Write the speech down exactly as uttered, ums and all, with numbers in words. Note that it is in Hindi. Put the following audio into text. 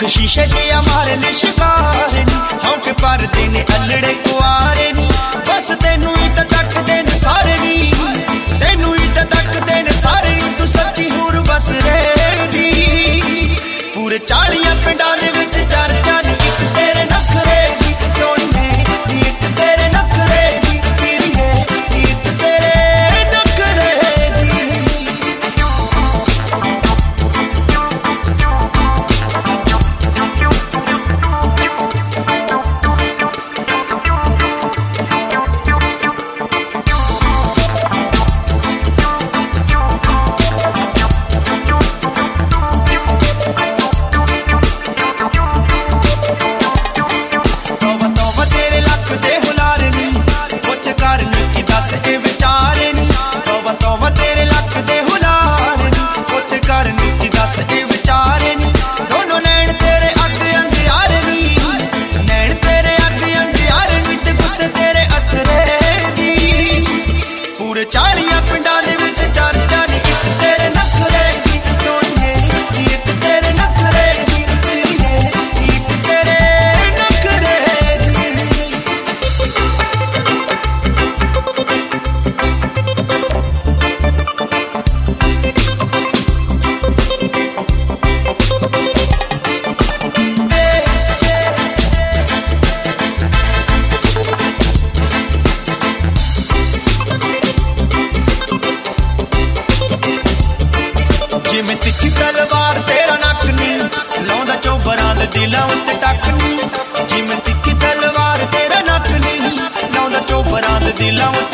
अख शीशे दिया मारे ने शिकार नी हौके पर दिन अल्लड़े कुआरे नी बस तेनू ही तो तकदे ने सारे नी तेनू ही तो तकदे ने सारे नी तू सच्ची हूर बस रे दी पूरे चालियां पिंडां दे विच चर्चा नी इक तेरे नखरे दी सोहणीए नी इक तेरे नखरे दी पीरीए नी इक तेरे नखरे दी चालियां पिंडां दे विच चर्चा नी इक तेरे नखरे दी सोहणीए नी इक तेरे नखरे दी पीरीए नी इक तेरे नखरे दी जिमें तिखी तलवार तेरा नक नी लाउंदा चौबरां दे दिलां उत्ते टक नी जिमें तिखी तलवार तेरा नक नी लाउंदा चौबरां दे दिलां